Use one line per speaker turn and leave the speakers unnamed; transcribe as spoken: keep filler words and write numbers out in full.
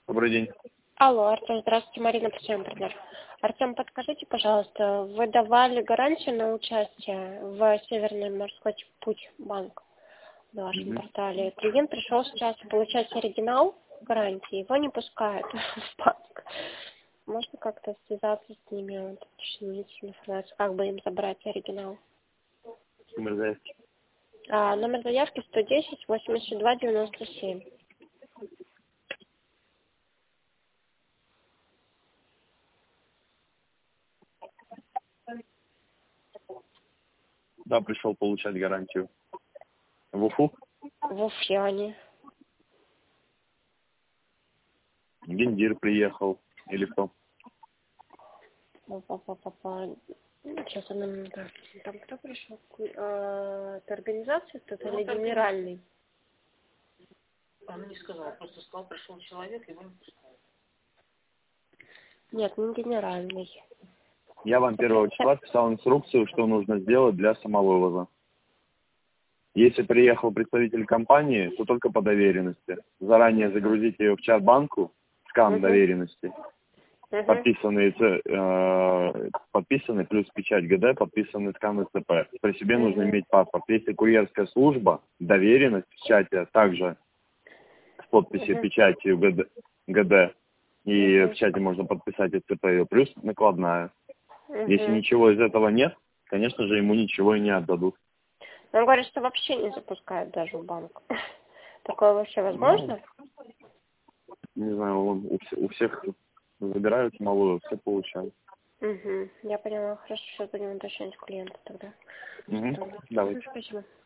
Добрый день.
Алло, Артем, здравствуйте, Марина, почтовый партнер. Артем, подскажите, пожалуйста, вы давали гарантию на участие в Северный морской путь банк на вашем
Мгм.
портале. Клиент пришел сейчас получать оригинал гарантии, его не пускают в банк. Можно как-то связаться с ними, уточнить информацию, как бы им забрать оригинал?
Номер заявки.
А, номер заявки сто десять восемьдесят два девяносто семь.
Да, пришел получать гарантию. В Уфу?
В Уфяне.
Гендир приехал. Или кто?
Па-па-па-па-па. Сейчас, одну минуту. Там кто пришел? А, это организация кто-то или генеральный?
Он не сказал, просто сказал, пришел человек, его не пускают.
Нет, не генеральный.
Я вам первого числа писал инструкцию, что нужно сделать для самовывоза. Если приехал представитель компании, то только по доверенности. Заранее загрузите ее в чат-банку, скан
Мгм.
доверенности,
Мгм.
подписанный, э, подписанный плюс печать ГД, подписанный скан СТП. При себе нужно
Мгм.
иметь паспорт. Если курьерская служба, доверенность в чате, также с подписью,
Мгм.
печатью ГД, ГД, и
Мгм.
в чате можно подписать СТП ее, плюс накладная. Если
Мгм.
ничего из этого нет, конечно же, ему ничего и не отдадут.
Он говорит, что вообще не запускают даже в банк. Такое вообще
Ну,
возможно?
не знаю, он у, вс- у всех забирают малую, все получают.
Угу. Я поняла. Хорошо, сейчас будем уточнять клиента тогда.
Угу.
Что?
Давайте.
Спасибо.